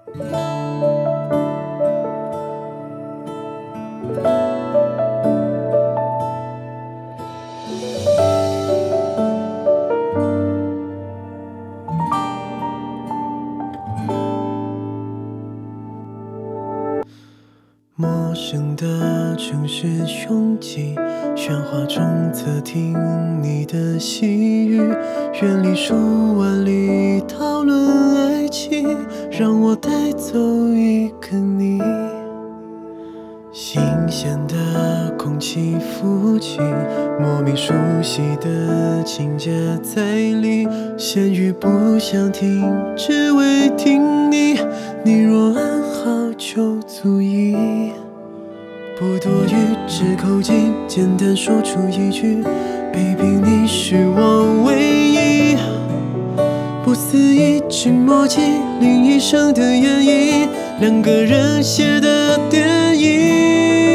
陌生的城市拥挤，喧哗中侧听你的细语，远离数万里讨论爱情，让我带走一个你。新鲜的空气浮起，莫名熟悉的情节在里，闲语不想听，只为听你。你若安好就足矣，不多语，只口径，简单说出一句 Baby 你是我唯一。不思议，只默契，另一生的演绎，两个人写的电影。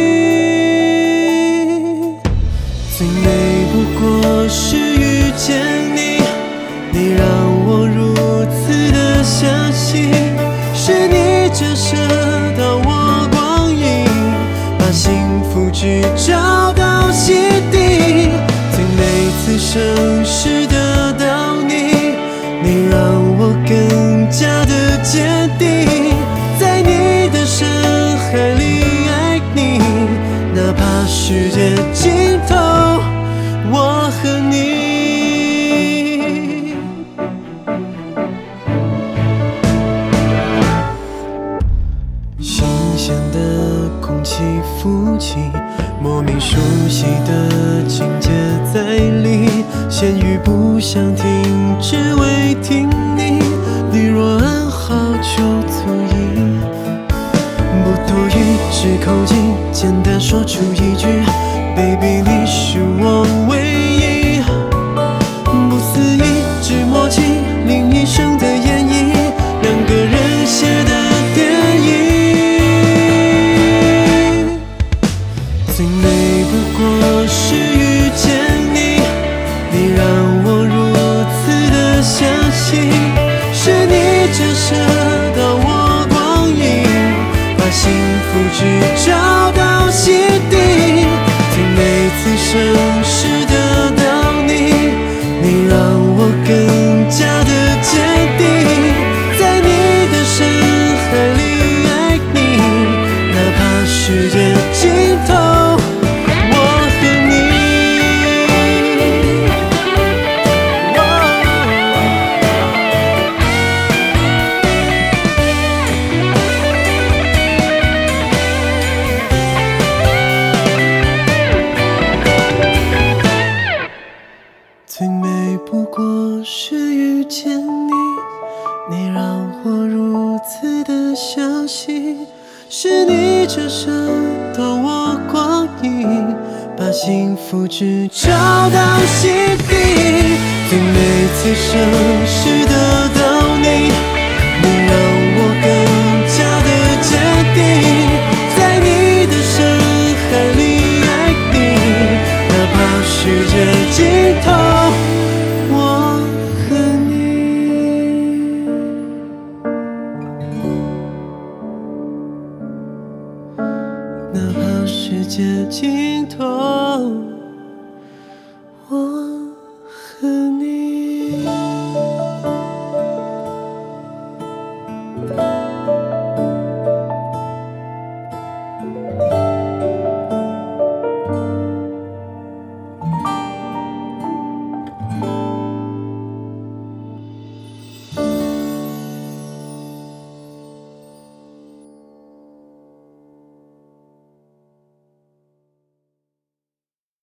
最美不过是遇见你，你让我如此的相信，是你折射到我光阴，把幸福只找到心底。最美此生是得到你，你让我更加的坚定，在你的深海里爱你，哪怕世界尽头，我和你。新鲜的空气浮起，莫名熟悉的情节在里，闲语不想听，只为听你。你若安好就足矣，不多语，只口径，简单说出一句 Baby 你是我唯一。不思议，只默契，另一生的演绎，两个人写的电影。最美不过是遇见你，你让我如此的相信，是你折射到我光阴，把幸福只找到心底。最美此生是得到你，你让我更加的坚定，在你的深海里爱你，哪怕世界尽头，我和你。最美不过是遇见你，你让我如此的相信，是你折射到我光阴，把幸福只找到心底。最美此生是得到你，你让我更加的坚定，在你的深海里爱你，哪怕世界尽头，我和你。哪怕世界尽头。